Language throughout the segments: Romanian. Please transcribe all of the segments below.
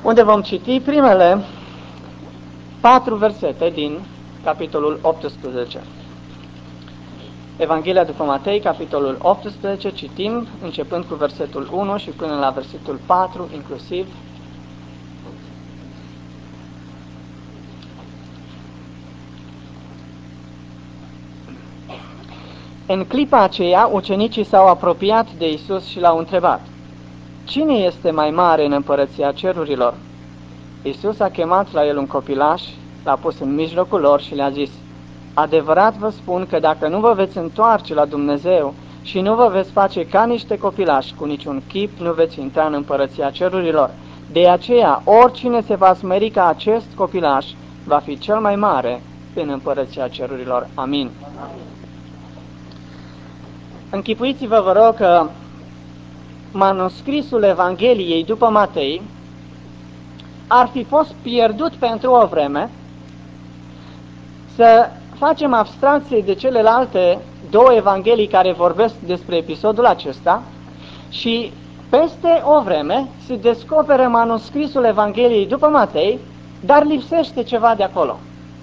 unde vom citi primele 4 versete din capitolul 18. Evanghelia după Matei, capitolul 18, citim începând cu versetul 1 și până la versetul 4 inclusiv. În clipa aceea, ucenicii s-au apropiat de Iisus și l-au întrebat: Cine este mai mare în împărăția cerurilor? Iisus a chemat la el un copilaș, l-a pus în mijlocul lor și le-a zis: Adevărat vă spun că dacă nu vă veți întoarce la Dumnezeu și nu vă veți face ca niște copilași, cu niciun chip nu veți intra în împărăția cerurilor. De aceea, oricine se va smeri ca acest copilaș, va fi cel mai mare în împărăția cerurilor. Amin. Închipuiți-vă, vă rog, că manuscrisul Evangheliei după Matei ar fi fost pierdut pentru o vreme, să facem abstracție de celelalte două evanghelii care vorbesc despre episodul acesta și peste o vreme se descoperă manuscrisul Evangheliei după Matei, dar lipsește ceva de acolo.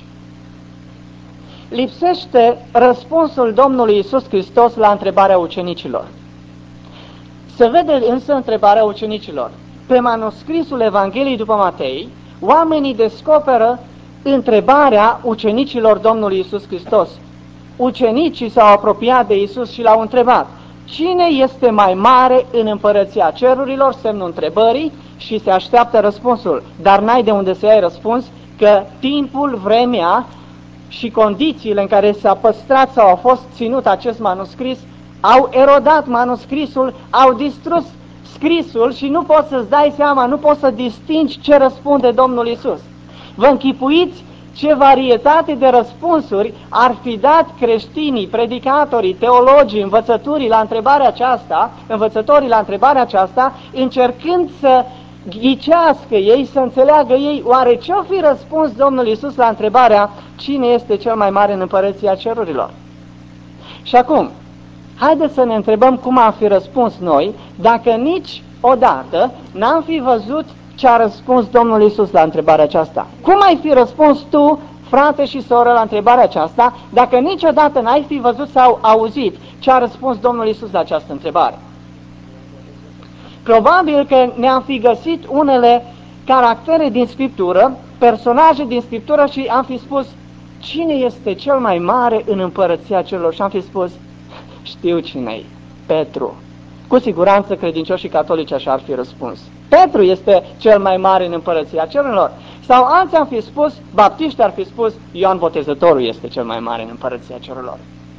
Lipsește răspunsul Domnului Iisus Hristos la întrebarea ucenicilor. Se vede însă întrebarea ucenicilor. Pe manuscrisul Evangheliei după Matei, oamenii descoperă întrebarea ucenicilor Domnului Iisus Hristos. Ucenicii s-au apropiat de Iisus și l-au întrebat: Cine este mai mare în împărăția cerurilor? Semnul întrebării, și se așteaptă răspunsul. Dar n-ai de unde să ai răspuns, că timpul, vremea și condițiile în care s-a păstrat sau a fost ținut acest manuscris au erodat manuscrisul, au distrus scrisul și nu poți să-ți dai seama, nu poți să distingi ce răspunde Domnul Iisus. Vă închipuiți ce varietate de răspunsuri ar fi dat creștinii, predicatorii, teologii, învățătorii la întrebarea aceasta, încercând să ghicească ei, să înțeleagă ei, oare ce-o fi răspuns Domnul Iisus la întrebarea cine este cel mai mare în împărăția cerurilor? Și acum, haideți să ne întrebăm cum am fi răspuns noi dacă nici odată n-am fi văzut ce a răspuns Domnul Iisus la întrebarea aceasta. Cum ai fi răspuns tu, frate și soră, la întrebarea aceasta dacă niciodată n-ai fi văzut sau auzit ce a răspuns Domnul Iisus la această întrebare? Probabil că ne-am fi găsit unele caractere din Scriptură, personaje din Scriptură și am fi spus: cine este cel mai mare în împărăția celor? Și am fi spus: știu cine-i, Petru. Cu siguranță credincioșii catolici așa ar fi răspuns: Petru este cel mai mare în împărăția cerurilor. Sau alții am fi spus, baptiști ar fi spus, Ioan Botezătorul este cel mai mare în împărăția cerurilor.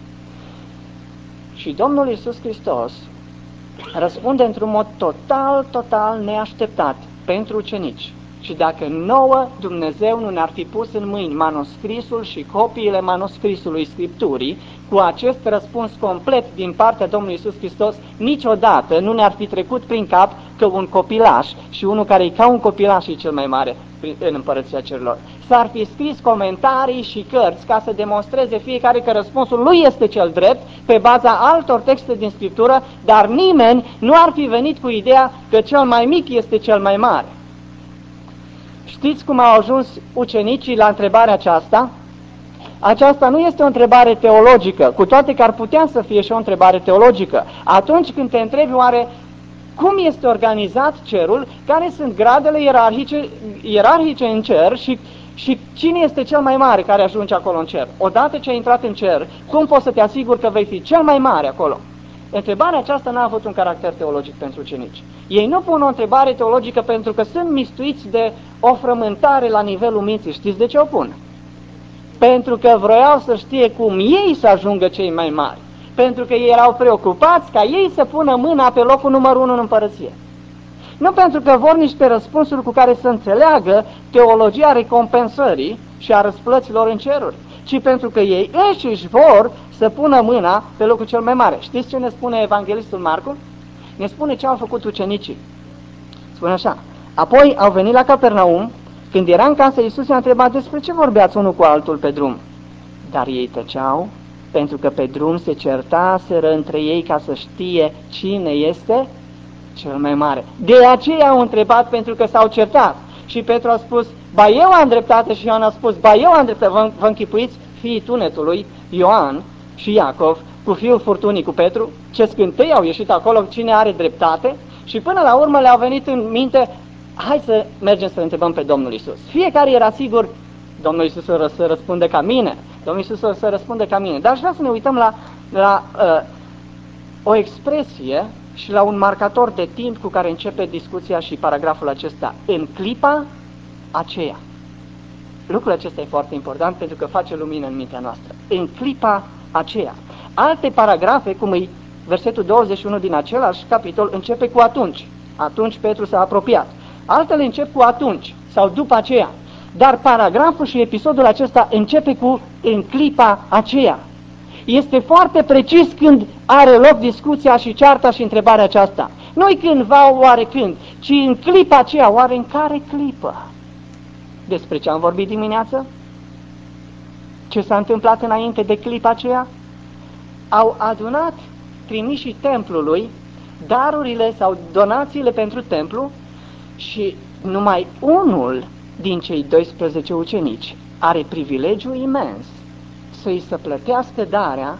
Și Domnul Iisus Hristos răspunde într-un mod total neașteptat pentru ucenici. Și dacă nouă Dumnezeu nu ne-ar fi pus în mâini manuscrisul și copiile manuscrisului Scripturii, cu acest răspuns complet din partea Domnului Iisus Hristos, niciodată nu ne-ar fi trecut prin cap că un copilaș și unul care e ca un copilaș e cel mai mare în împărăția cerurilor. S-ar fi scris comentarii și cărți ca să demonstreze fiecare că răspunsul lui este cel drept pe baza altor texte din Scriptură, dar nimeni nu ar fi venit cu ideea că cel mai mic este cel mai mare. Știți cum au ajuns ucenicii la întrebarea aceasta? Aceasta nu este o întrebare teologică, cu toate că ar putea să fie și o întrebare teologică. Atunci când te întrebi oare cum este organizat cerul, care sunt gradele ierarhice în cer și cine este cel mai mare care ajunge acolo în cer? Odată ce ai intrat în cer, cum poți să te asiguri că vei fi cel mai mare acolo? Întrebarea aceasta n-a avut un caracter teologic pentru ucenici. Ei nu pun o întrebare teologică pentru că sunt mistuiți de o frământare la nivelul minții. Știți de ce o pun? Pentru că vroiau să știe cum ei să ajungă cei mai mari. Pentru că ei erau preocupați ca ei să pună mâna pe locul numărul 1 în împărăție. Nu pentru că vor niște răspunsuri cu care să înțeleagă teologia recompensării și a răsplăților în ceruri, ci pentru că ei înșiși vor să pună mâna pe locul cel mai mare. Știți ce ne spune evanghelistul Marcu? Ne spune ce au făcut ucenicii. Spune așa: apoi au venit la Capernaum. Când era în casă, Iisus i-a întrebat despre ce vorbeați unul cu altul pe drum. Dar ei tăceau, pentru că pe drum se certaseră între ei ca să știe cine este cel mai mare. De aceea au întrebat, pentru că s-au certat. Și Petru a spus, ba eu am dreptate, și Ioan a spus, ba eu am dreptate. Vă închipuiți fiii tunetului, Ioan și Iacov, cu fiul furtunii, cu Petru, ce scântei au ieșit acolo, cine are dreptate, și până la urmă le-au venit în minte, hai să mergem să întrebăm pe Domnul Iisus. Fiecare era sigur, Domnul Iisus o să răspunde ca mine, Domnul Iisus o să răspunde ca mine. Dar aș vrea să ne uităm la o expresie și la un marcator de timp cu care începe discuția și paragraful acesta. În clipa aceea. Lucrul acesta e foarte important pentru că face lumină în mintea noastră. În clipa aceea. Alte paragrafe, cum e versetul 21 din același capitol, începe cu atunci. Atunci Petru s-a apropiat. Altele încep cu atunci sau după aceea. Dar paragraful și episodul acesta începe cu în clipa aceea. Este foarte precis când are loc discuția și cearta și întrebarea aceasta. Nu-i cândva, oare când, ci în clipa aceea, oare în care clipă? Despre ce am vorbit dimineață? Ce s-a întâmplat înainte de clipa aceea? Au adunat trimișii templului darurile sau donațiile pentru templu și numai unul din cei 12 ucenici are privilegiul imens să-i se plătească darea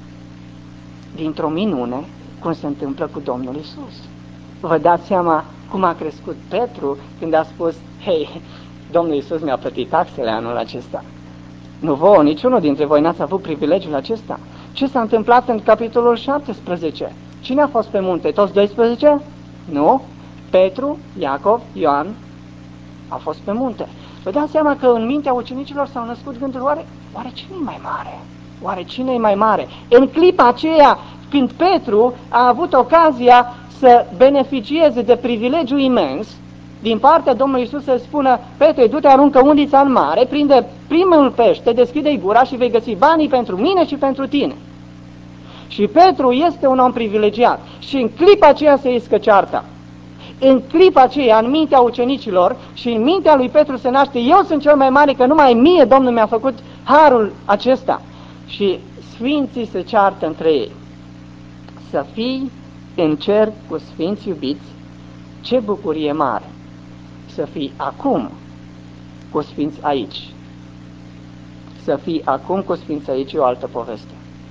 dintr-o minune, cum se întâmplă cu Domnul Iisus. Vă dați seama cum a crescut Petru când a spus, hei, Domnul Iisus mi-a plătit taxele anul acesta. Nu vouă, niciunul dintre voi n-ați avut privilegiul acesta. Ce s-a întâmplat în capitolul 17? Cine a fost pe munte? Toți 12? Nu. Petru, Iacov, Ioan au fost pe munte. Vă dați seama că în mintea ucenicilor s-au născut gânduri, oare cine e mai mare? Oare cine e mai mare? În clipa aceea, când Petru a avut ocazia să beneficieze de privilegiul imens, din partea Domnului Iisus să spună, Petru, du-te, aruncă undița în mare, prinde primul pește, deschide-i gura și vei găsi banii pentru mine și pentru tine. Și Petru este un om privilegiat și în clipa aceea se iscă cearta. În clipa aceea, în mintea ucenicilor și în mintea lui Petru se naște, eu sunt cel mai mare, că numai mie Domnul mi-a făcut harul acesta. Și sfinții se ceartă între ei. Să fii în cer cu sfinți iubiți, ce bucurie mare! Să fii acum cu sfinți aici. Să fii acum cu sfinți aici e o altă poveste.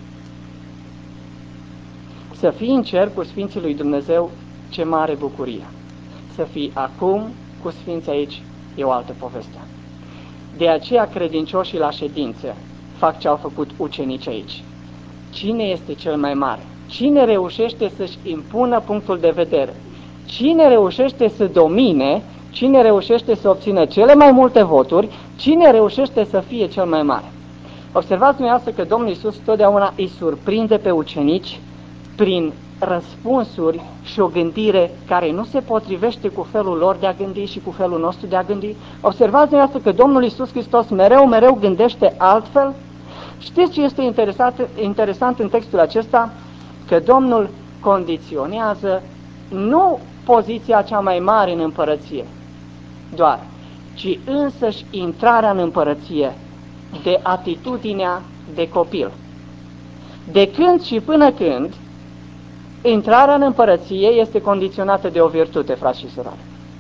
Să fii în cer cu sfinții lui Dumnezeu, ce mare bucurie! Să fii acum cu sfinți aici e o altă poveste. De aceea credincioșii la ședințe fac ce au făcut ucenici aici. Cine este cel mai mare? Cine reușește să-și impună punctul de vedere? Cine reușește să domine? Cine reușește să obțină cele mai multe voturi? Cine reușește să fie cel mai mare? Observați dumneavoastră că Domnul Iisus totdeauna îi surprinde pe ucenici prin răspunsuri și o gândire care nu se potrivește cu felul lor de a gândi și cu felul nostru de a gândi. Observați dumneavoastră că Domnul Iisus Hristos mereu gândește altfel. Știți ce este interesant în textul acesta? Că Domnul condiționează nu poziția cea mai mare în împărăție doar, ci însăși intrarea în împărăție de atitudinea de copil. De când și până când intrarea în împărăție este condiționată de o virtute, frați și surori.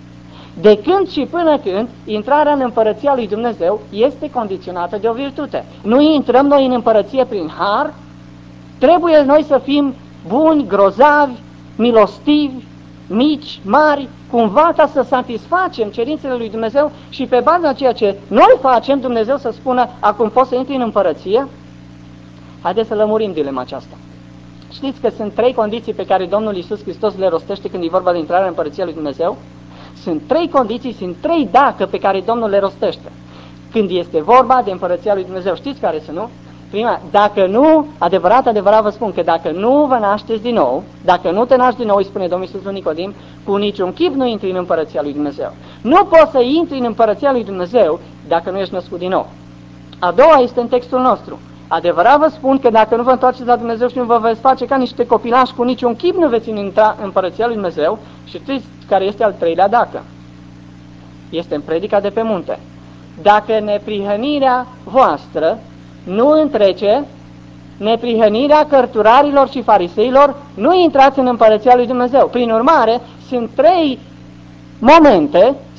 De când și până când intrarea în împărăția lui Dumnezeu este condiționată de o virtute. Nu intrăm noi în împărăție prin har, trebuie noi să fim buni, grozavi, milostivi, mici, mari, cumva ca să satisfacem cerințele lui Dumnezeu și pe baza ceea ce noi facem, Dumnezeu să spună, acum poți să intri în împărăție? Haideți să lămurim dilema aceasta. Știți că sunt 3 condiții pe care Domnul Iisus Hristos le rostește când e vorba de intrarea în împărăția lui Dumnezeu? Sunt 3 condiții, sunt 3 dacă pe care Domnul le rostește. Când este vorba de împărăția lui Dumnezeu, știți care sunt, nu? Prima, dacă nu, adevărat vă spun că dacă nu vă nașteți din nou, dacă nu te naști din nou, îi spune Domnul Iisus lui Nicodim, cu niciun chip nu intri în împărăția lui Dumnezeu. Nu poți să intri în împărăția lui Dumnezeu dacă nu ești născut din nou. A doua este în textul nostru. Adevărat vă spun că dacă nu vă întoarceți la Dumnezeu și nu vă veți face ca niște copilași, cu niciun chip nu veți intra în împărăția lui Dumnezeu. Și știți care este al treilea dacă? Este în predica de pe munte. Dacă neprihănirea voastră nu întrece, neprihănirea cărturarilor și fariseilor, nu intrați în împărăția lui Dumnezeu. Prin urmare, sunt 3 momente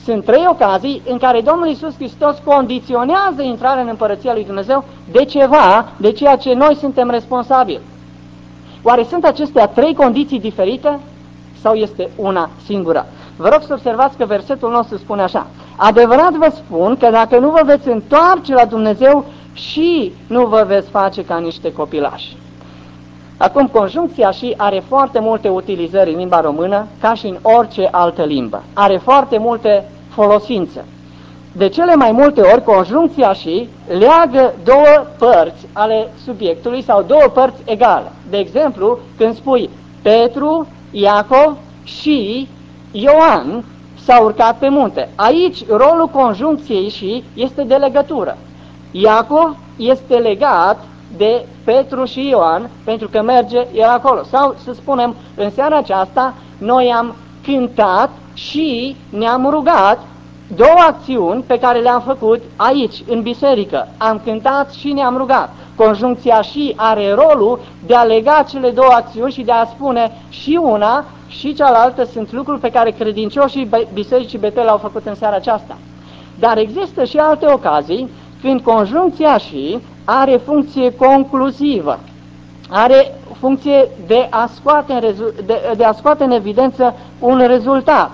Sunt 3 ocazii în care Domnul Iisus Hristos condiționează intrarea în Împărăția lui Dumnezeu de ceva, de ceea ce noi suntem responsabili. Oare sunt acestea 3 condiții diferite sau este una singură? Vă rog să observați că versetul nostru spune așa: adevărat vă spun că dacă nu vă veți întoarce la Dumnezeu și nu vă veți face ca niște copilași. Acum, conjuncția și are foarte multe utilizări în limba română, ca și în orice altă limbă. Are foarte multe folosințe. De cele mai multe ori, conjuncția și leagă 2 părți ale subiectului sau 2 părți egale. De exemplu, când spui Petru, Iacov și Ioan s-au urcat pe munte. Aici rolul conjuncției și este de legătură. Iacov este legat de Petru și Ioan pentru că merge el acolo. Sau să spunem, în seara aceasta noi am cântat și ne-am rugat, 2 acțiuni pe care le-am făcut aici, în biserică. Am cântat și ne-am rugat. Conjuncția și are rolul de a lega cele 2 acțiuni și de a spune și una și cealaltă sunt lucruri pe care credincioșii bisericii Betel au făcut în seara aceasta. Dar există și alte ocazii când conjuncția și are funcție concluzivă, are funcție de a scoate în evidență un rezultat.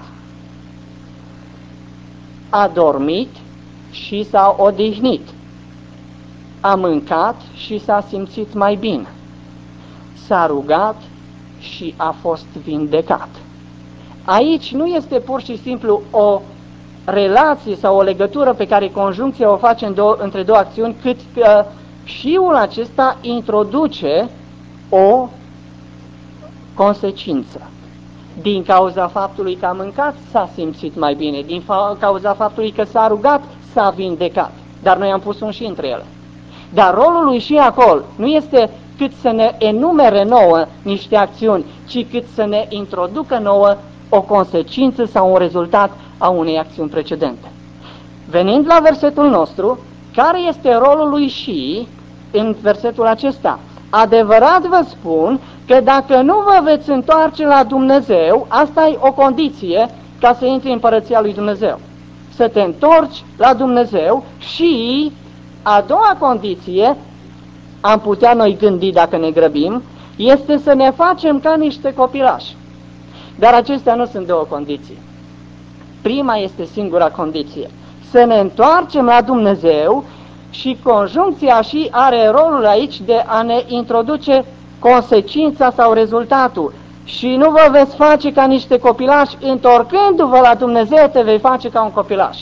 A dormit și s-a odihnit, a mâncat și s-a simțit mai bine, s-a rugat și a fost vindecat. Aici nu este pur și simplu o relație sau o legătură pe care conjuncția o face între 2 acțiuni, cât că șiul acesta introduce o consecință. Din cauza faptului că a mâncat, s-a simțit mai bine. Din cauza faptului că s-a rugat, s-a vindecat. Dar noi am pus un și între ele. Dar rolul lui și acolo nu este cât să ne enumere nouă niște acțiuni, ci cât să ne introducă nouă o consecință sau un rezultat a unei acțiuni precedente. Venind la versetul nostru, care este rolul lui și în versetul acesta? Adevărat vă spun că dacă nu vă veți întoarce la Dumnezeu, asta e o condiție ca să intri în Împărăția lui Dumnezeu. Să te întorci la Dumnezeu și a doua condiție, am putea noi gândi dacă ne grăbim, este să ne facem ca niște copilași. Dar acestea nu sunt 2 condiții. Prima este singura condiție. Să ne întoarcem la Dumnezeu și conjuncția și are rolul aici de a ne introduce consecința sau rezultatul. Și nu vă veți face ca niște copilași, întorcându-vă la Dumnezeu te vei face ca un copilaș.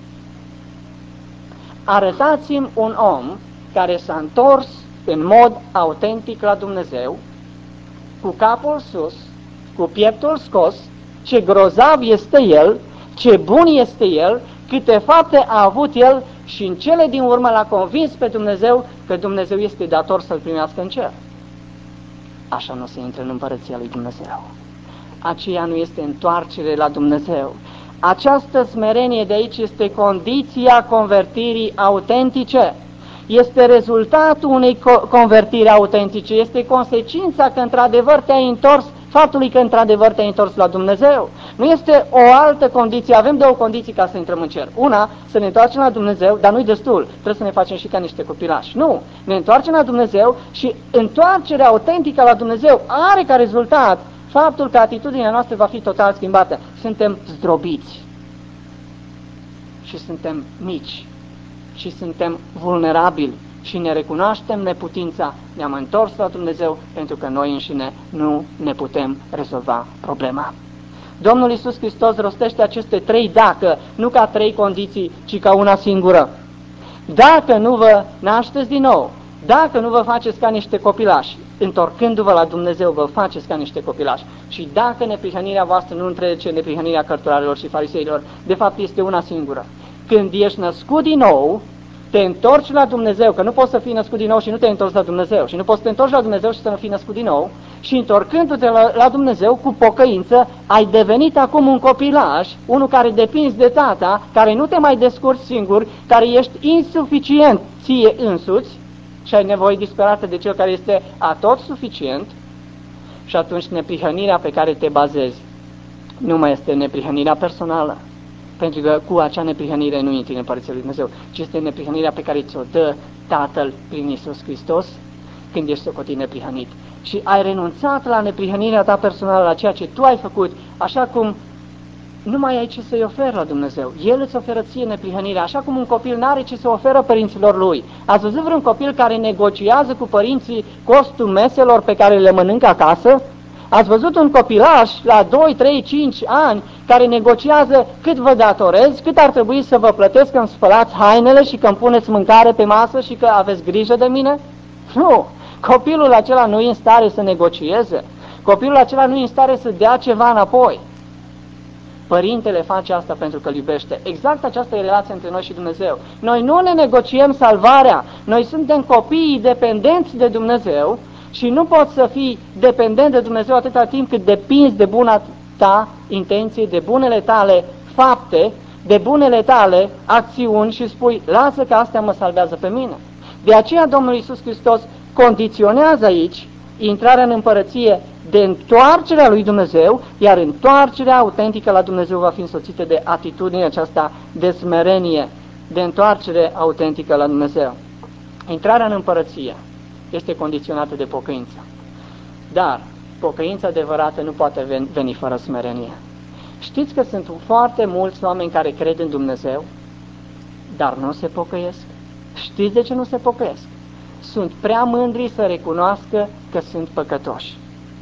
Arătați-mi un om care s-a întors în mod autentic la Dumnezeu, cu capul sus, cu pieptul scos, ce grozav este el, ce bun este el, câte fapte a avut el și în cele din urmă l-a convins pe Dumnezeu că Dumnezeu este dator să-l primească în cer. Așa nu se intră în Împărăția lui Dumnezeu. Aceea nu este întoarcere la Dumnezeu. Această smerenie de aici este condiția convertirii autentice. Este rezultatul unei convertiri autentice. Este consecința că într-adevăr te-ai întors, faptului că într-adevăr te-ai întors la Dumnezeu. Nu este o altă condiție. Avem 2 condiții ca să intrăm în cer. Una, să ne întoarcem la Dumnezeu, dar nu-i destul. Trebuie să ne facem și ca niște copilași. Nu, ne întoarcem la Dumnezeu și întoarcerea autentică la Dumnezeu are ca rezultat faptul că atitudinea noastră va fi total schimbată. Suntem zdrobiți și suntem mici și suntem vulnerabili și ne recunoaștem neputința, ne-am întors la Dumnezeu pentru că noi înșine nu ne putem rezolva problema. Domnul Iisus Hristos rostește aceste 3 dacă, nu ca 3 condiții, ci ca una singură. Dacă nu vă nașteți din nou, dacă nu vă faceți ca niște copilași, întorcându-vă la Dumnezeu, vă faceți ca niște copilași. Și dacă neprihănirea voastră nu întrece neprihănirea cărturarilor și fariseilor, de fapt este una singură. Când ești născut din nou, te întorci la Dumnezeu, că nu poți să fii născut din nou și nu te întorci la Dumnezeu. Și nu poți să te întorci la Dumnezeu și să nu fii născut din nou. Și întorcându-te la Dumnezeu cu pocăință, ai devenit acum un copilaș, unul care depinzi de tata, care nu te mai descurci singur, care ești insuficient ție însuți și ai nevoie disperată de cel care este atot suficient. Și atunci neprihănirea pe care te bazezi nu mai este neprihănirea personală, Pentru că cu acea neprihănire nu intri în Împărăția lui Dumnezeu, ci este neprihănirea pe care ți-o dă Tatăl prin Iisus Hristos când ești socotit neprihănit. Și ai renunțat la neprihănirea ta personală, la ceea ce tu ai făcut, așa cum nu mai ai ce să-i oferi la Dumnezeu. El îți oferă ție neprihănirea, așa cum un copil n-are ce să oferă părinților lui. Ați văzut vreun copil care negociază cu părinții costul meselor pe care le mănâncă acasă? Ați văzut un copilaș la 2, 3, 5 ani care negociază cât vă datorez, cât ar trebui să vă plătesc că îmi spălați hainele și că îmi puneți mâncare pe masă și că aveți grijă de mine? Nu! Copilul acela nu e în stare să negocieze. Copilul acela nu e în stare să dea ceva înapoi. Părintele face asta pentru că îl iubește. Exact aceasta e relația între noi și Dumnezeu. Noi nu ne negociem salvarea. Noi suntem copiii dependenți de Dumnezeu și nu poți să fii dependent de Dumnezeu atâta timp cât depinzi de buna ta intenție, de bunele tale fapte, de bunele tale acțiuni și spui, lasă că astea mă salvează pe mine. De aceea Domnul Iisus Hristos condiționează aici intrarea în împărăție de întoarcerea lui Dumnezeu, iar întoarcerea autentică la Dumnezeu va fi însoțită de atitudinea aceasta de smerenie, de întoarcere autentică la Dumnezeu. Intrarea în împărăție este condiționată de pocăință. Dar pocăința adevărată nu poate veni fără smerenie. Știți că sunt foarte mulți oameni care cred în Dumnezeu, dar nu se pocăiesc? Știți de ce nu se pocăiesc? Sunt prea mândri să recunoască că sunt păcătoși.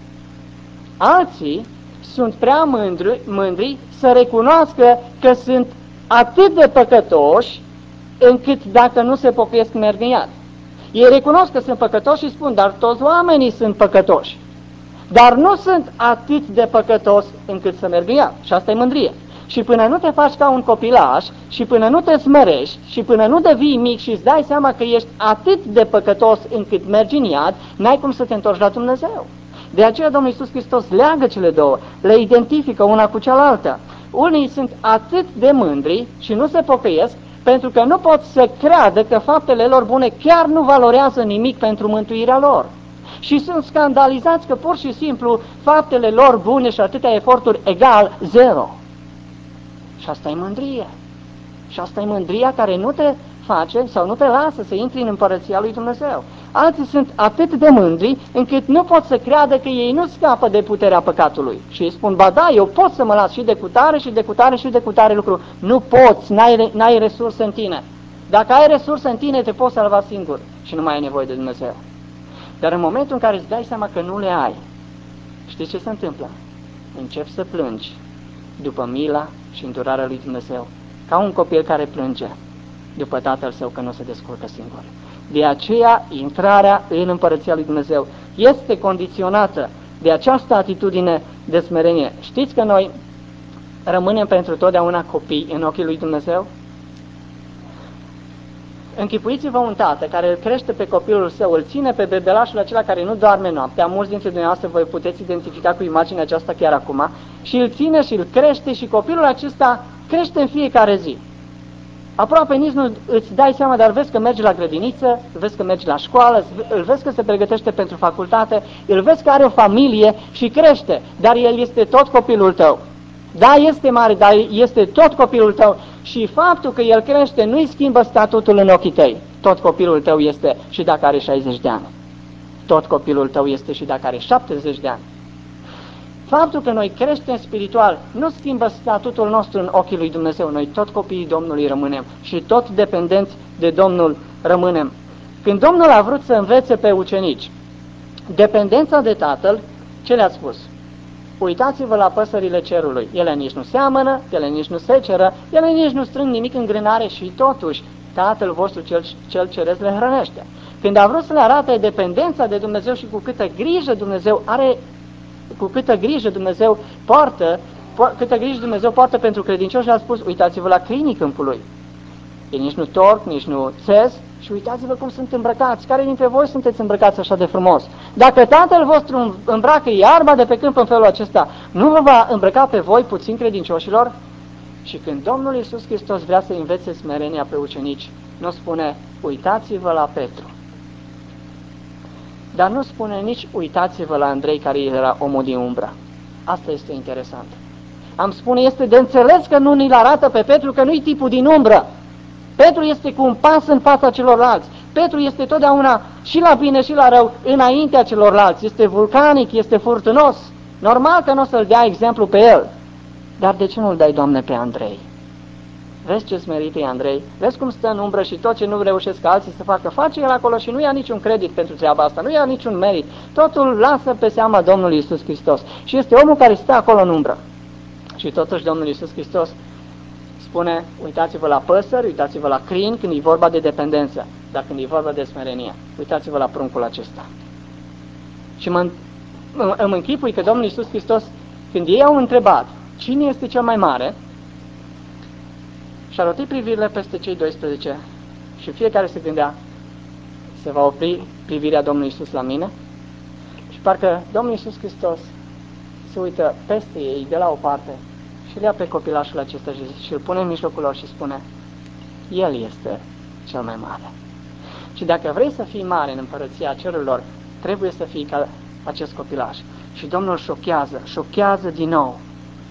Alții sunt prea mândri să recunoască că sunt atât de păcătoși încât dacă nu se pocăiesc merg în iad. Ei recunosc că sunt păcătoși și spun, dar toți oamenii sunt păcătoși. Dar nu sunt atât de păcătos încât să merg în iad. Și asta e mândrie. Și până nu te faci ca un copilaș, și până nu te smerești, și până nu devii mic și îți dai seama că ești atât de păcătos încât mergi în iad, n-ai cum să te întorci la Dumnezeu. De aceea Domnul Iisus Hristos leagă cele două, le identifică una cu cealaltă. Unii sunt atât de mândri și nu se pocăiesc pentru că nu pot să creadă că faptele lor bune chiar nu valorează nimic pentru mântuirea lor. Și sunt scandalizați că pur și simplu faptele lor bune și atâtea eforturi egal zero. Și asta e mândrie. Și asta e mândria care nu te face sau nu te lasă să intri în împărăția lui Dumnezeu. Alții sunt atât de mândri încât nu pot să creadă că ei nu scapă de puterea păcatului. Și îi spun, ba da, eu pot să mă las și de cutare și de cutare și de cutare lucru. Nu poți, n-ai resurse în tine. Dacă ai resurse în tine, te poți salva singur și nu mai ai nevoie de Dumnezeu. Dar în momentul în care îți dai seama că nu le ai, știți ce se întâmplă? Începi să plângi după mila și îndurarea lui Dumnezeu, ca un copil care plânge după tatăl său că nu se descurcă singur. De aceea, intrarea în împărăția lui Dumnezeu este condiționată de această atitudine de smerenie. Știți că noi rămânem pentru totdeauna copii în ochii lui Dumnezeu? Închipuiți-vă un tată care îl crește pe copilul său, îl ține pe bebelașul acela care nu doarme noaptea, mulți dintre dumneavoastră voi puteți identifica cu imaginea aceasta chiar acum, și îl ține și îl crește și copilul acesta crește în fiecare zi. Aproape nici nu îți dai seama, dar vezi că merge la grădiniță, vezi că merge la școală, îl vezi că se pregătește pentru facultate, îl vezi că are o familie și crește, dar el este tot copilul tău. Da, este mare, dar este tot copilul tău și faptul că el crește nu-i schimbă statutul în ochii tăi. Tot copilul tău este și dacă are 60 de ani. Tot copilul tău este și dacă are 70 de ani. Faptul că noi creștem spiritual nu schimbă statutul nostru în ochii lui Dumnezeu. Noi tot copiii Domnului rămânem și tot dependenți de Domnul rămânem. Când Domnul a vrut să învețe pe ucenici dependența de Tatăl, ce le-a spus? Uitați-vă la păsările cerului. Ele nici nu seamănă, ele nici nu seceră, ele nici nu strâng nimic în grânare și totuși Tatăl vostru cel ceresc le hrănește. Când a vrut să le arate dependența de Dumnezeu și cu câtă grijă Dumnezeu are, cu câtă grijă Dumnezeu poartă pentru credincioși, a spus, uitați-vă la crinii câmpului. Ei nici nu torc, nici nu țez și uitați-vă cum sunt îmbrăcați. Care dintre voi sunteți îmbrăcați așa de frumos? Dacă Tatăl vostru îmbracă iarba de pe câmp în felul acesta, nu vă va îmbrăca pe voi puțin credincioșilor? Și când Domnul Iisus Hristos vrea să învețe smerenia pe ucenici, nu spune, uitați-vă la Petru. Dar nu spune nici uitați-vă la Andrei, care era omul din umbră. Asta este interesant. Am spune, este de înțeles că nu ni-l arată pe Petru, că nu-i tipul din umbră. Petru este cu un pas în fața celorlalți. Petru este totdeauna și la bine și la rău înaintea celorlalți. Este vulcanic, este furtunos. Normal că nu o să-l dea exemplu pe el. Dar de ce nu-l dai, Doamne, pe Andrei? Vezi ce smerit e Andrei? Vezi cum stă în umbră și tot ce nu reușesc alții să facă, face el acolo și nu ia niciun credit pentru treaba asta, nu ia niciun merit. Totul lasă pe seama Domnului Iisus Hristos. Și este omul care stă acolo în umbră. Și totuși Domnul Iisus Hristos spune, uitați-vă la păsări, uitați-vă la crin când e vorba de dependență, dar când e vorba de smerenie, uitați-vă la pruncul acesta. Și îmi închipui că Domnul Iisus Hristos, când ei au întrebat cine este cel mai mare, și-a rotit privirile peste cei 12 și fiecare se gândea, se va opri privirea Domnului Iisus la mine? Și parcă Domnul Iisus Hristos se uită peste ei, de la o parte, și îl ia pe copilașul acesta și îl pune în mijlocul lor și spune, El este cel mai mare. Și dacă vrei să fii mare în împărăția cerurilor, trebuie să fii ca acest copilaș. Și Domnul șochează din nou.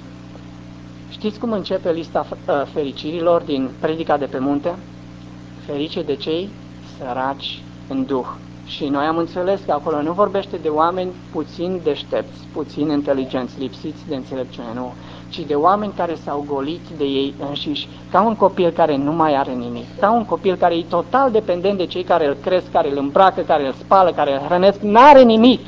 Știți cum începe lista fericirilor din Predica de pe munte? Ferice de cei săraci în duh. Și noi am înțeles că acolo nu vorbește de oameni puțin deștepți, puțin inteligenți, lipsiți de înțelepciune, nu, ci de oameni care s-au golit de ei înșiși, ca un copil care nu mai are nimic, ca un copil care e total dependent de cei care îl cresc, care îl îmbracă, care îl spală, care îl hrănesc, n-are nimic.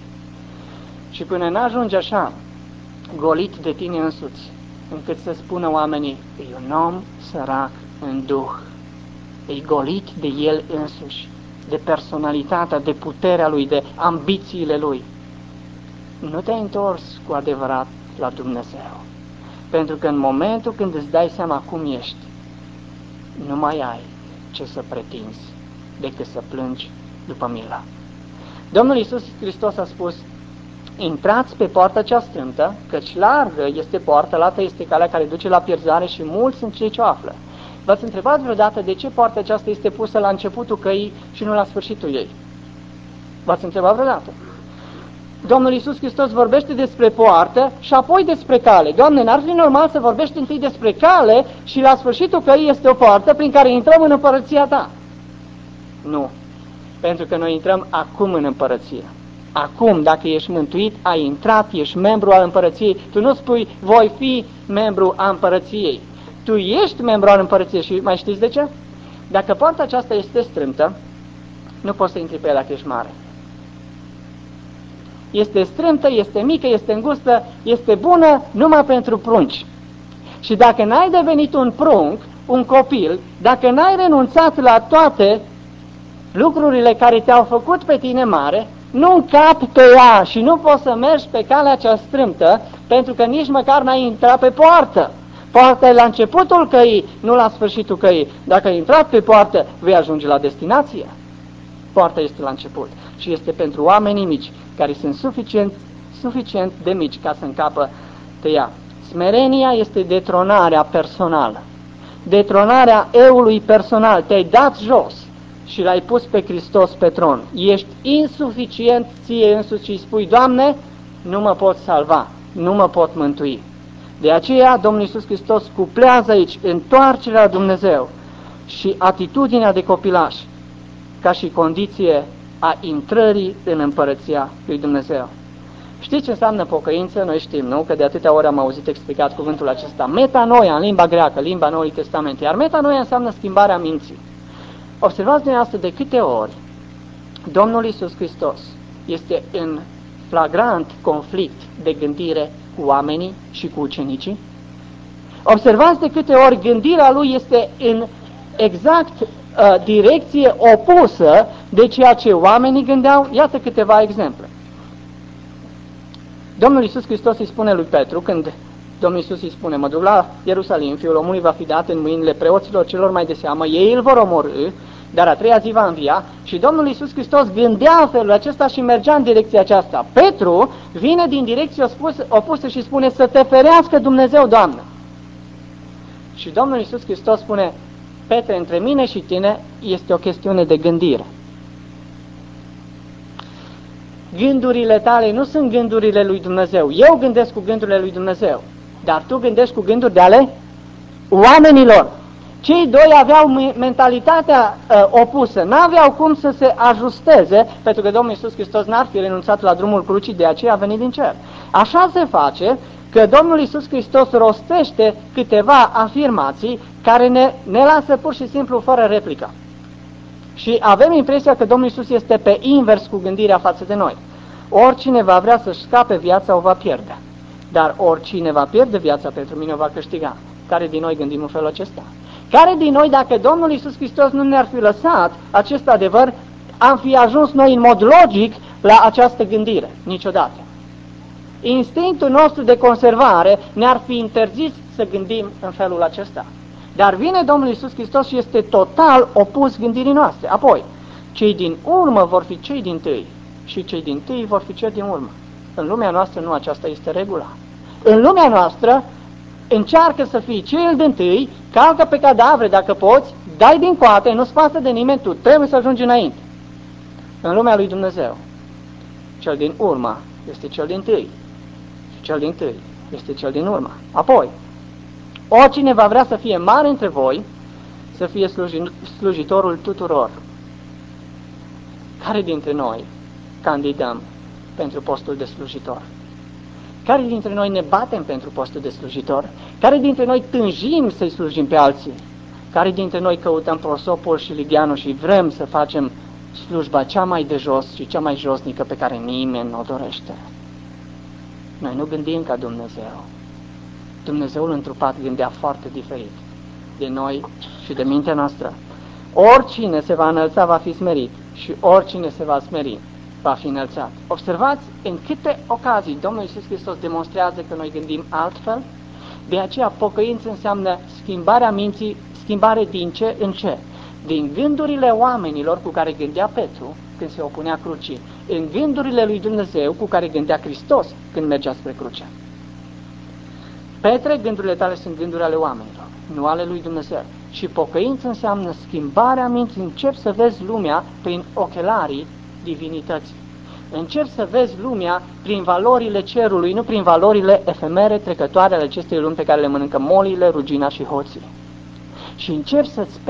Și până n-ajungi așa, golit de tine însuți, încât să spună oamenii, e un om sărac în duh, e golit de el însuși, de personalitatea, de puterea lui, de ambițiile lui. Nu te-ai întors cu adevărat la Dumnezeu, pentru că în momentul când îți dai seama cum ești, nu mai ai ce să pretinzi decât să plângi după milă. Domnul Iisus Hristos a spus, intrați pe poarta cea strâmtă, căci largă este poarta, lată este calea care duce la pierzare și mulți sunt cei ce o află. V-ați întrebat vreodată de ce poarta aceasta este pusă la începutul căii și nu la sfârșitul ei? V-ați întrebat vreodată? Domnul Iisus Hristos vorbește despre poartă și apoi despre cale. Doamne, n-ar fi normal să vorbești întâi despre cale și la sfârșitul căii este o poartă prin care intrăm în împărăția ta? Nu. Pentru că noi intrăm acum în împărăție. Acum, dacă ești mântuit, ai intrat, ești membru al împărăției. Tu nu spui, voi fi membru al împărăției. Tu ești membru al împărăției și mai știți de ce? Dacă poarta aceasta este strâmtă, nu poți să intri pe ea dacă ești mare. Este strâmtă, este mică, este îngustă, este bună numai pentru prunci. Și dacă n-ai devenit un prunc, un copil, dacă n-ai renunțat la toate lucrurile care te-au făcut pe tine mare, nu încapi pe ea și nu poți să mergi pe calea cea strâmtă, pentru că nici măcar n-ai intrat pe poartă. Poarta e la începutul căii, nu la sfârșitul căii. Dacă ai intrat pe poartă, vei ajunge la destinație. Poarta este la început și este pentru oamenii mici, care sunt suficient de mici ca să încapă pe ea. Smerenia este detronarea personală. Detronarea eului personal. Te-ai dat jos și l-ai pus pe Hristos pe tron. Ești insuficient ție însuți și îi spui, Doamne, nu mă pot salva, nu mă pot mântui. De aceea Domnul Iisus Hristos cuplează aici întoarcerea la Dumnezeu și atitudinea de copilaș ca și condiție a intrării în împărăția lui Dumnezeu. Știți ce înseamnă pocăință? Noi știm, nu? Că de atâtea ori am auzit explicat cuvântul acesta. Metanoia în limba greacă, limba Noului Testament. Iar metanoia înseamnă schimbarea minții. Observați dumneavoastră de câte ori Domnul Iisus Hristos este în flagrant conflict de gândire cu oamenii și cu ucenicii. Observați de câte ori gândirea lui este în exact direcție opusă de ceea ce oamenii gândeau. Iată câteva exemple. Domnul Iisus Hristos îi spune lui Petru, când Domnul Iisus îi spune, mă duc la Ierusalim, Fiul omului va fi dat în mâinile preoților celor mai de seamă, ei îl vor omorî, dar a treia zi va învia. Și Domnul Iisus Hristos gândea în felul acesta și mergea în direcția aceasta. Petru vine din direcția opusă și spune, să te ferească Dumnezeu, Doamne. Și Domnul Iisus Hristos spune, Petre, între mine și tine este o chestiune de gândire. Gândurile tale nu sunt gândurile lui Dumnezeu. Eu gândesc cu gândurile lui Dumnezeu. dar tu gândești cu gânduri de ale oamenilor. Cei doi aveau mentalitatea opusă, n-aveau cum să se ajusteze, pentru că Domnul Iisus Hristos n-ar fi renunțat la drumul crucii, de aceea a venit din cer. Așa se face că Domnul Iisus Hristos rostește câteva afirmații care ne lasă pur și simplu fără replică. Și avem impresia că Domnul Iisus este pe invers cu gândirea față de noi. Oricine va vrea să-și scape viața o va pierde, dar oricine va pierde viața pentru mine o va câștiga. Care din noi gândim în felul acesta? Care din noi, dacă Domnul Iisus Hristos nu ne-ar fi lăsat acest adevăr, am fi ajuns noi în mod logic la această gândire? Niciodată. Instinctul nostru de conservare ne-ar fi interzis să gândim în felul acesta. Dar vine Domnul Iisus Hristos și este total opus gândirii noastre. Apoi, cei din urmă vor fi cei dintâi și cei dintâi vor fi cei din urmă. În lumea noastră nu aceasta este regula. În lumea noastră încearcă să fii cel dintâi, calcă pe cadavre dacă poți, dai din coate, nu-ți pasă de nimeni, tu trebuie să ajungi înainte. În lumea lui Dumnezeu, cel din urmă este cel dintâi și cel dintâi este cel din urmă. Apoi, oricine va vrea să fie mare între voi, să fie slujitorul tuturor. Care dintre noi candidăm pentru postul de slujitor? Care dintre noi ne batem pentru postul de slujitor? Care dintre noi tânjim să-i slujim pe alții? Care dintre noi căutăm prosopul și ligheanul și vrem să facem slujba cea mai de jos și cea mai josnică pe care nimeni nu o dorește? Noi nu gândim ca Dumnezeu. Dumnezeul întrupat gândea foarte diferit de noi și de mintea noastră. Oricine se va înălța va fi smerit și oricine se va smeri va fi înălțat. Observați în câte ocazii Domnul Iisus Hristos demonstrează că noi gândim altfel. De aceea pocăință înseamnă schimbarea minții, schimbare din ce în ce? Din gândurile oamenilor cu care gândea Petru când se opunea crucii, în gândurile lui Dumnezeu cu care gândea Hristos când mergea spre cruce. Petre, gândurile tale sunt gânduri ale oamenilor, nu ale lui Dumnezeu. Și pocăință înseamnă schimbarea minții, începi să vezi lumea prin ochelarii divinității. Începi să vezi lumea prin valorile cerului, nu prin valorile efemere, trecătoare ale acestei lumi pe care le mănâncă molile, rugina și hoții. Și începe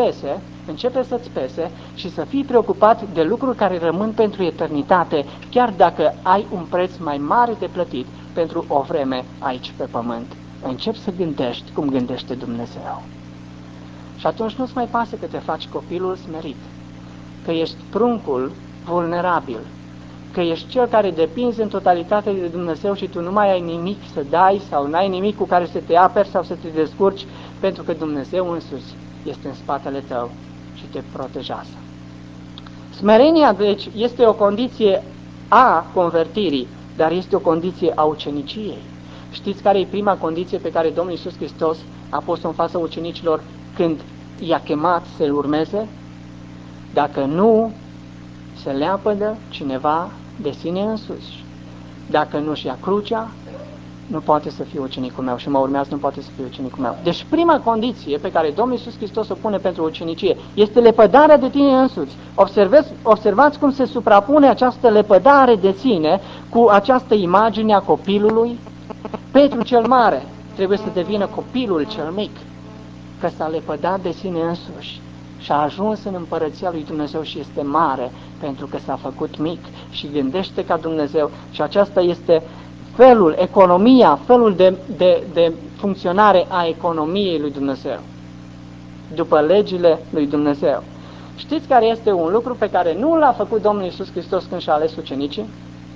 să-ți pese și să fii preocupat de lucruri care rămân pentru eternitate, chiar dacă ai un preț mai mare de plătit pentru o vreme aici pe pământ. Începi să gândești cum gândește Dumnezeu. Și atunci nu-ți mai pasă că te faci copilul smerit, că ești pruncul vulnerabil, că ești cel care depinzi în totalitate de Dumnezeu și tu nu mai ai nimic să dai sau nu ai nimic cu care să te aperi sau să te descurci, pentru că Dumnezeu însuși este în spatele tău și te protejează. Smerenia, deci, este o condiție a convertirii, dar este o condiție a uceniciei. Știți care e prima condiție pe care Domnul Iisus Hristos a pus-o în fața ucenicilor când i-a chemat să-L urmeze? Dacă nu se leapădă cineva de sine însuși, dacă nu-și ia crucea, nu poate să fie ucenicul meu și mă urmează, nu poate să fie ucenicul meu. Deci prima condiție pe care Domnul Iisus Hristos o pune pentru ucenicie este lepădarea de tine însuți. Observați cum se suprapune această lepădare de sine cu această imagine a copilului. Petru cel mare trebuie să devină copilul cel mic, că s-a lepădat de sine însuși și a ajuns în împărăția lui Dumnezeu și este mare pentru că s-a făcut mic și gândește ca Dumnezeu. Și aceasta este felul, economia, felul de funcționare a economiei lui Dumnezeu, după legile lui Dumnezeu. Știți care este un lucru pe care nu l-a făcut Domnul Iisus Hristos când și-a ales ucenicii?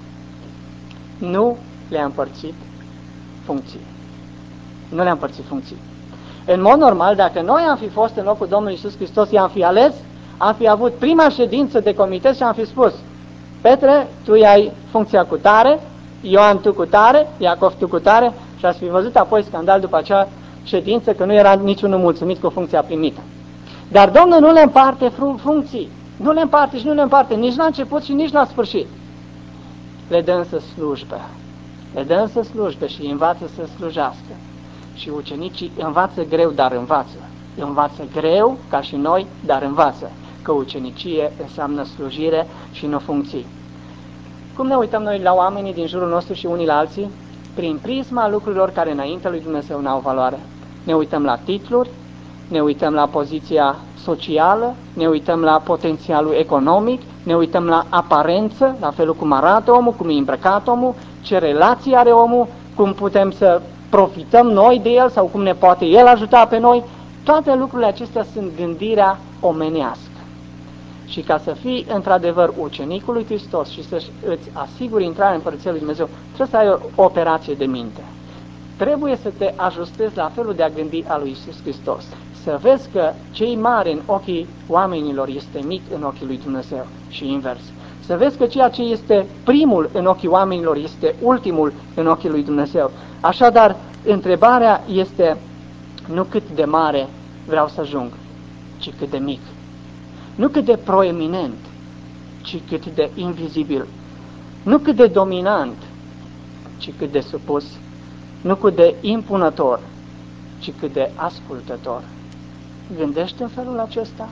Nu le-a împărțit funcții. Nu le-a împărțit funcții. În mod normal, dacă noi am fi fost în locul Domnului Iisus Hristos, i-am fi ales, am fi avut prima ședință de comitet și am fi spus: Petre, tu ai funcția cu tare, Ioan tu cu tare, Iacov tu cu tare, și ați fi văzut apoi scandal după acea ședință că nu era niciunul mulțumit cu funcția primită. Dar Domnul nu le împarte funcții, nu le împarte și nu le împarte nici la început și nici la sfârșit. Le dă însă slujbe, le dă însă slujbe și îi învață să slujească. Și ucenicii învață greu, dar învață. Învață greu, ca și noi, dar învață. Că ucenicie înseamnă slujire și nu funcții. Cum ne uităm noi la oamenii din jurul nostru și unii la alții? prin prisma lucrurilor care înaintea lui Dumnezeu n-au valoare. Ne uităm la titluri, ne uităm la poziția socială, ne uităm la potențialul economic, ne uităm la aparență, la felul cum arată omul, cum e îmbrăcat omul, ce relații are omul, cum putem să profităm noi de el sau cum ne poate el ajuta pe noi. Toate lucrurile acestea sunt gândirea omenească. Și ca să fii într-adevăr ucenicul lui Hristos și să îți asiguri intrarea în Împărăția lui Dumnezeu, trebuie să ai o operație de minte. Trebuie să te ajustezi la felul de a gândi a lui Iisus Hristos. Să vezi că cei mari în ochii oamenilor este mic în ochii lui Dumnezeu și invers. Să vezi că ceea ce este primul în ochii oamenilor este ultimul în ochii lui Dumnezeu. Așadar, întrebarea este nu cât de mare vreau să ajung, ci cât de mic. Nu cât de proeminent, ci cât de invizibil. Nu cât de dominant, ci cât de supus. Nu cât de impunător, ci cât de ascultător. Gândește în felul acesta?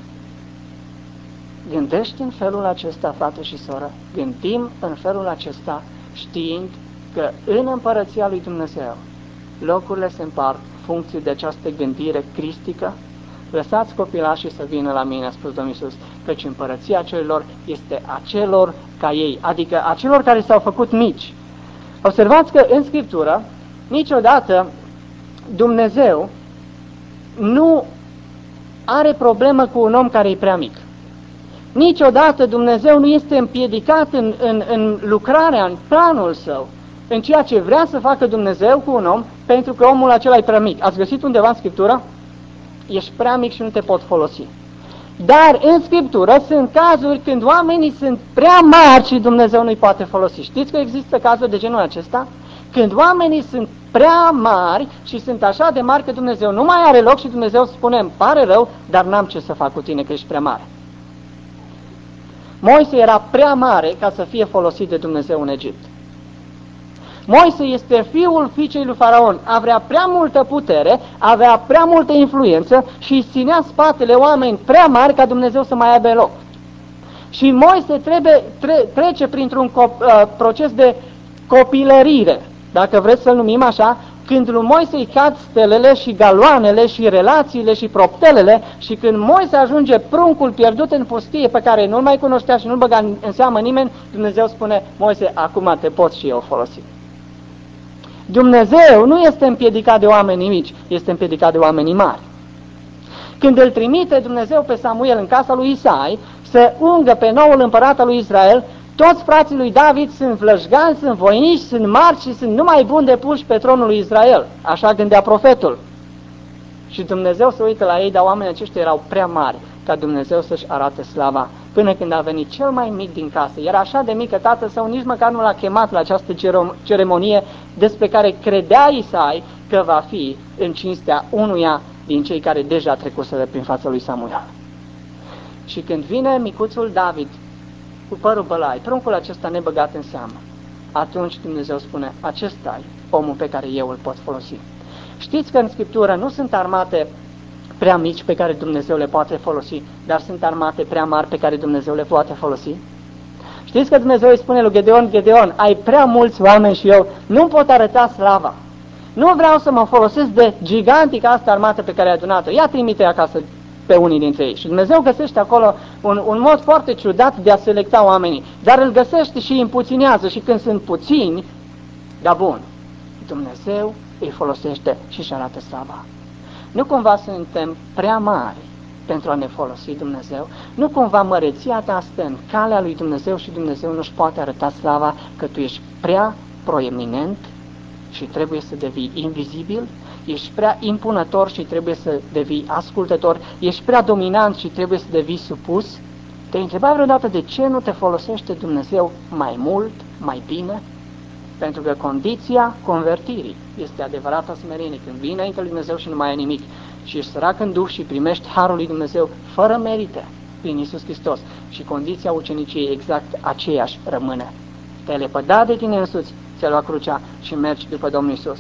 Gândește în felul acesta, frate și soră. Gândim în felul acesta, știind că în Împărăția lui Dumnezeu locurile se împart funcție de această gândire cristică. Lăsați copilașii să vină la mine, a spus Domnul Iisus, căci Împărăția celor este a celor ca ei, adică a celor care s-au făcut mici. Observați că în Scriptură niciodată Dumnezeu nu are problemă cu un om care e prea mic. Niciodată Dumnezeu nu este împiedicat în lucrarea, în planul său, în ceea ce vrea să facă Dumnezeu cu un om, pentru că omul acela e prea mic. Ați găsit undeva în Scriptură? Ești prea mic și nu te pot folosi. Dar în Scriptură sunt cazuri când oamenii sunt prea mari și Dumnezeu nu-i poate folosi. Știți că există cazuri de genul acesta? Când oamenii sunt prea mari și sunt așa de mari că Dumnezeu nu mai are loc și Dumnezeu spune, îmi pare rău, dar n-am ce să fac cu tine că ești prea mare. Moise era prea mare ca să fie folosit de Dumnezeu în Egipt. Moise este fiul fiicei lui Faraon, avea prea multă putere, avea prea multă influență și îi ținea spatele oameni prea mari ca Dumnezeu să mai aibă loc. Și Moise trece printr-un proces de copilărire, dacă vreți să-l numim așa, când lui Moise îi cad stelele și galoanele și relațiile și proptelele și când Moise ajunge pruncul pierdut în pustie pe care nu-l mai cunoștea și nu-l băga în seamă nimeni, Dumnezeu spune, Moise, acum te pot și eu folosi. Dumnezeu nu este împiedicat de oamenii mici, este împiedicat de oamenii mari. Când îl trimite Dumnezeu pe Samuel în casa lui Isai să ungă pe noul împărat al lui Israel, toți frații lui David sunt vlăjgani, sunt voinici, sunt mari și sunt numai buni de puși pe tronul lui Israel. Așa gândea profetul. Și Dumnezeu se uită la ei, dar oamenii aceștia erau prea mari ca Dumnezeu să-și arate slava. Până când a venit cel mai mic din casă. Era așa de mic că tatăl său nici măcar nu l-a chemat la această ceremonie despre care credea Isai că va fi în cinstea unuia din cei care deja trecuseră prin fața lui Samuel. Și când vine micuțul David cu părul bălai, pruncul acesta nebăgat în seamă, atunci Dumnezeu spune, acesta e omul pe care eu îl pot folosi. Știți că în Scriptură nu sunt armate prea mici pe care Dumnezeu le poate folosi, dar sunt armate prea mari pe care Dumnezeu le poate folosi? Știți că Dumnezeu îi spune lui Gedeon, Gedeon, ai prea mulți oameni și eu nu pot arăta slava. Nu vreau să mă folosesc de gigantica asta armată pe care ai adunat-o. Ia trimite acasă pe unii dintre ei. Și Dumnezeu găsește acolo un mod foarte ciudat de a selecta oamenii. Dar îl găsește și îi împuținează și când sunt puțini, da bun, Dumnezeu îi folosește și își arată slava. Nu cumva suntem prea mari pentru a ne folosi Dumnezeu? Nu cumva măreția ta stă în calea lui Dumnezeu și Dumnezeu nu-și poate arăta slava că tu ești prea proeminent și trebuie să devii invizibil? Ești prea impunător și trebuie să devii ascultător? Ești prea dominant și trebuie să devii supus? Te-ai întrebat vreodată de ce nu te folosește Dumnezeu mai mult, mai bine? Pentru că condiția convertirii este adevărata smerenie. Când vii înainte lui Dumnezeu și nu mai ai nimic și ești sărac în Duh și primești harul lui Dumnezeu fără merite prin Iisus Hristos și condiția uceniciei exact aceeași rămâne. Te-ai lepădat de tine însuți, ți-ai luat crucea și mergi după Domnul Iisus.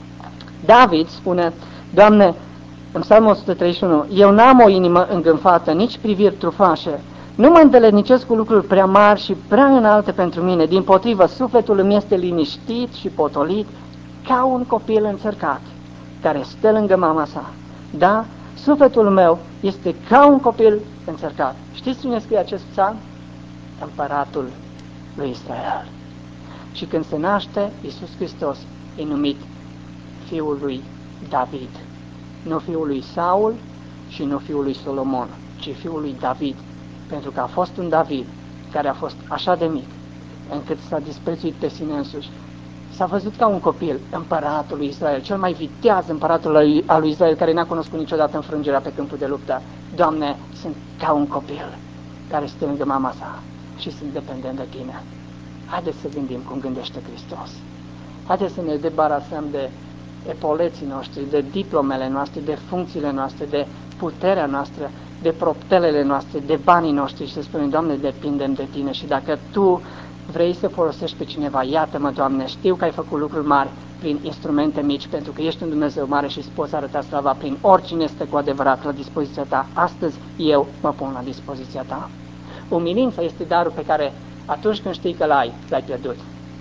David spune, Doamne, în Psalmul 131, eu n-am o inimă îngânfată, nici priviri trufașe. Nu mă îndeletnicesc cu lucruri prea mari și prea înalte pentru mine. Dimpotrivă, sufletul îmi este liniștit și potolit, ca un copil înțărcat care stă lângă mama sa. Da? Sufletul meu este ca un copil înțărcat. Știți cine scrie acest psalm? Împăratul lui Israel. Și când se naște, Iisus Hristos e numit fiul lui David. Nu fiul lui Saul și nu fiul lui Solomon, ci fiul lui David. Pentru că a fost un David care a fost așa de mic, încât s-a disprețuit pe sine însuși. S-a văzut ca un copil, împăratul lui Israel, cel mai viteaz împăratul al lui Israel, care n-a cunoscut niciodată înfrângerea pe câmpul de luptă. Doamne, sunt ca un copil care stă lângă mama sa și sunt dependent de Tine. Haideți să gândim cum gândește Hristos. Haideți să ne debarasăm de epoleții noștri, de diplomele noastre, de funcțiile noastre, de puterea noastră, de proptelele noastre, de banii noștri și să spunem, Doamne, depindem de Tine și dacă Tu vrei să folosești pe cineva, iată-mă, Doamne, știu că ai făcut lucruri mari prin instrumente mici, pentru că ești un Dumnezeu mare și îți poți arăta slava prin oricine este cu adevărat la dispoziția Ta. Astăzi eu mă pun la dispoziția Ta. Umilința este darul pe care atunci când știi că l-ai pierdut.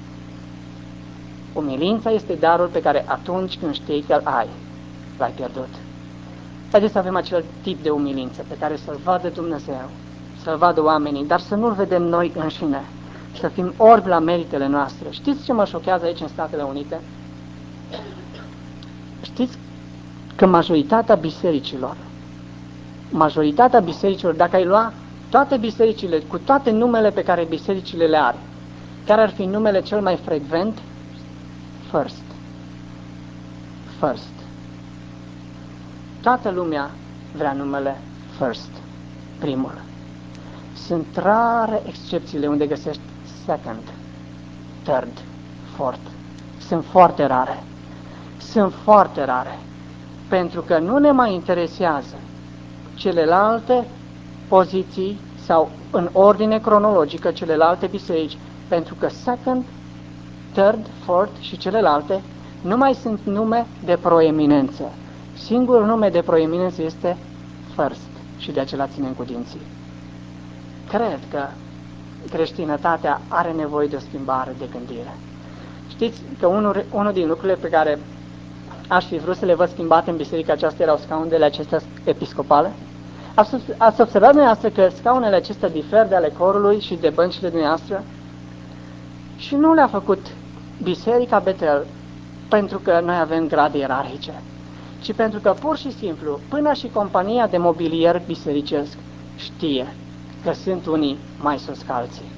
Umilința este darul pe care atunci când știi că l-ai pierdut. Haideți să avem acel tip de umilință pe care să-l vadă Dumnezeu, să-l vadă oamenii, dar să nu-l vedem noi înșine, să fim orbi la meritele noastre. Știți ce mă șochează aici în Statele Unite? Știți că majoritatea bisericilor, dacă ai lua toate bisericile, cu toate numele pe care bisericile le are, care ar fi numele cel mai frecvent? First. Toată lumea vrea numele First, primul. Sunt rare excepțiile unde găsești second, third, fourth. Sunt foarte rare. Pentru că nu ne mai interesează celelalte poziții sau în ordine cronologică celelalte biserici, pentru că second, third, fourth și celelalte nu mai sunt nume de proeminență. Singurul nume de proeminență este first și de acela ținem cu dinții. Cred că creștinătatea are nevoie de o schimbare de gândire. Știți că unul din lucrurile pe care aș fi vrut să le văd schimbate în biserica aceasta erau scaunele acestea episcopale? Ați observat dumneavoastră că scaunele acestea diferă de ale corului și de băncile dumneavoastră? Și nu le-a făcut Biserica Betel pentru că noi avem grade ierarhice, ci pentru că pur și simplu, până și compania de mobilier bisericesc știe că sunt unii mai sus ca alții.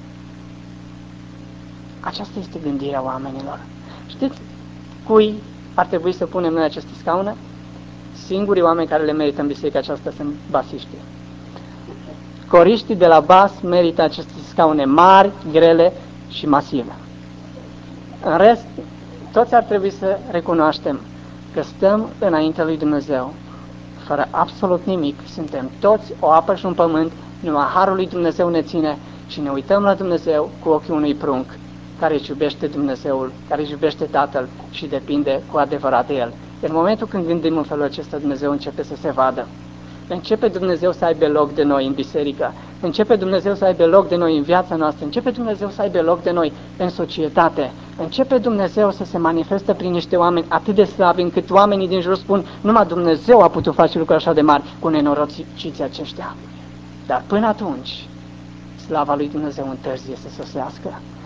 Aceasta este gândirea oamenilor. Știți cui ar trebui să punem noi aceste scaune? Singurii oameni care le merită în biserica aceasta sunt basiștii. Coriștii de la bas merită aceste scaune mari, grele și masive. În rest, toți ar trebui să recunoaștem că stăm înaintea lui Dumnezeu, fără absolut nimic, suntem toți o apă și un pământ, numai harul lui Dumnezeu ne ține și ne uităm la Dumnezeu cu ochii unui prunc, care își iubește Dumnezeul, care își iubește Tatăl și depinde cu adevărat de El. În momentul când gândim în felul acesta, Dumnezeu începe să se vadă. Începe Dumnezeu să aibă loc de noi în biserică, începe Dumnezeu să aibă loc de noi în viața noastră, începe Dumnezeu să aibă loc de noi în societate, începe Dumnezeu să se manifeste prin niște oameni atât de slabi încât oamenii din jur spun, numai Dumnezeu a putut face lucruri așa de mari cu nenorociții aceștia. Dar până atunci, slava lui Dumnezeu întârzie să sosească.